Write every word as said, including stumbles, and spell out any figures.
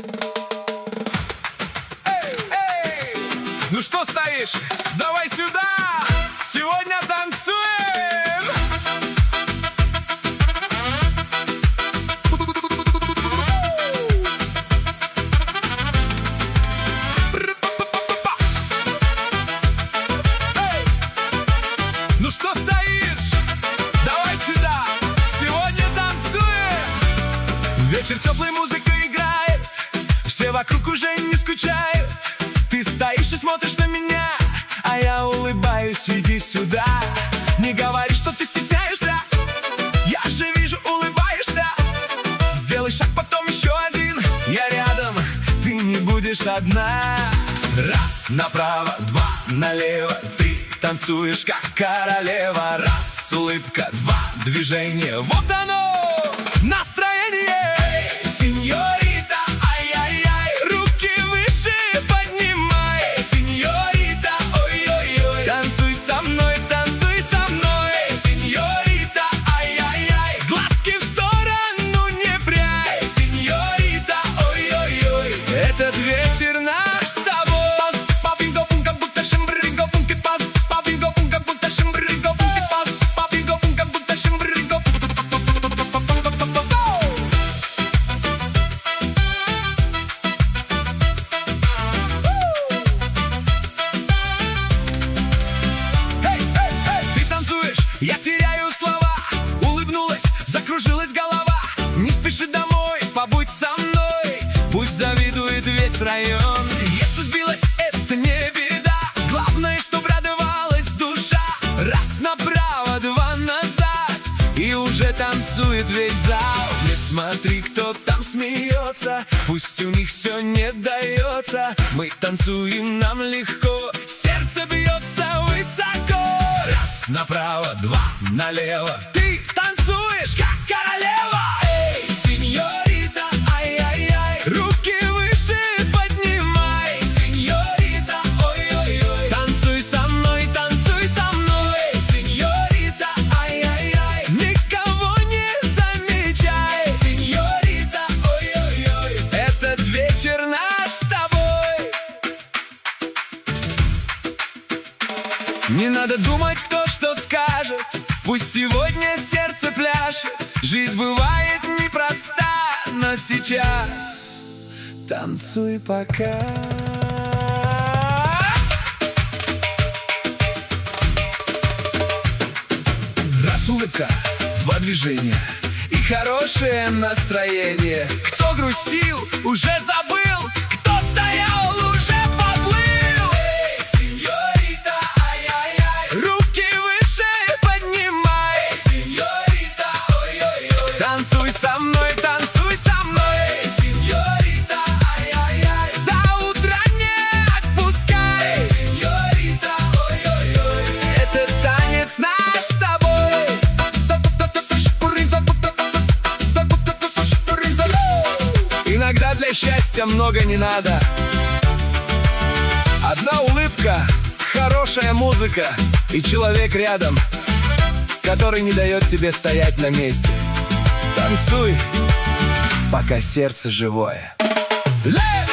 Эй, эй! Ну что стоишь? Давай сюда! Сегодня танцуем! Эй! Ну что стоишь? Давай сюда! Сегодня танцуем! Вечер теплый, музыка играет, все вокруг уже не скучают. Ты стоишь и смотришь на меня, а я улыбаюсь, иди сюда. Не говори, что ты стесняешься, я же вижу, улыбаешься. Сделай шаг, потом еще один, я рядом, ты не будешь одна. Раз, направо, два, налево, ты танцуешь, как королева. Раз, улыбка, два, движение, вот оно, настроение. Эй, сеньорита, ай-яй-яй, руки выше поднимай. Сеньорита, ой-ой-ой, танцуй со мной, танцуй со мной. Сеньорита, ай-яй-яй, глазки в сторону не прячь. Сеньорита, ой-ой-ой, этот вечер наш с тобой. Я теряю слова, улыбнулась, закружилась голова. Не спеши домой, побудь со мной, пусть завидует весь район. Если сбилась, это не беда, главное, чтоб радовалась душа. Раз направо, два назад, и уже танцует весь зал. Не смотри, кто там смеется, пусть у них все не дается. Мы танцуем, нам легко, сердце бьется высоко. Раз, направо, два, налево, ты танцуешь, как королева. Эй, сеньорита, ай-яй-яй, руки выше поднимай. Сеньорита, ой-ой-ой, танцуй со мной, танцуй со мной. Сеньорита, ай-яй-яй, никого не замечай. Сеньорита, ой-ой-ой, этот вечер наш с тобой. Не надо думать, кто что скажет, пусть сегодня сердце пляшет. Жизнь бывает непроста, но сейчас танцуй пока. Раз, улыбка, два движения и хорошее настроение. Кто грустил, уже забыл, кто стоял, уже поплыл. Эй, сеньорита, ай-яй-яй, руки выше поднимай. Эй, сеньорита, ой-ой-ой, танцуй со мной, танцуй со мной. Эй, сеньорита, ай-яй-яй, до утра не отпускай. Эй, сеньорита, ой-ой-ой, этот танец наш с тобой. Иногда для счастья много не надо. Одна улыбка, хорошая музыка и человек рядом, который не дает тебе стоять на месте. Танцуй, пока сердце живое. Лев!